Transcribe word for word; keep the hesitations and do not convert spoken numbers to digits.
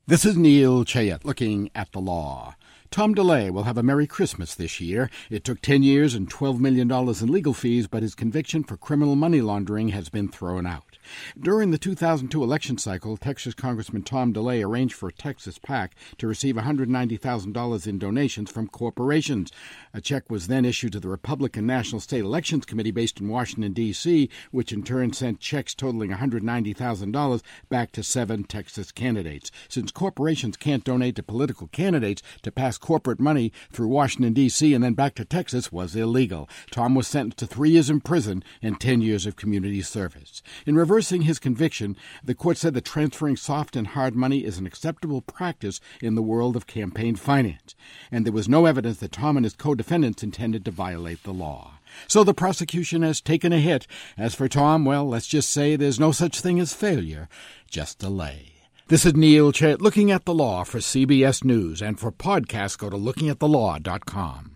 This is Neil Chayet looking at the law. Tom DeLay will have a Merry Christmas this year. It took ten years and twelve million dollars in legal fees, but his conviction for criminal money laundering has been thrown out. During the two thousand two election cycle, Texas Congressman Tom DeLay arranged for a Texas PAC to receive one hundred ninety thousand dollars in donations from corporations. A check was then issued to the Republican National State Elections Committee based in Washington, D C, which in turn sent checks totaling one hundred ninety thousand dollars back to seven Texas candidates. Since corporations can't donate to political candidates, to pass corporate money through Washington, D C and then back to Texas was illegal. Tom was sentenced to three years in prison and ten years of community service. In reversing his conviction, the court said that transferring soft and hard money is an acceptable practice in the world of campaign finance, and there was no evidence that Tom and his co-defendants intended to violate the law. So the prosecution has taken a hit. As for Tom, well, let's just say there's no such thing as failure, just delay. This is Neil Chayet looking at the law for C B S News, and for podcasts, go to looking at the law dot com.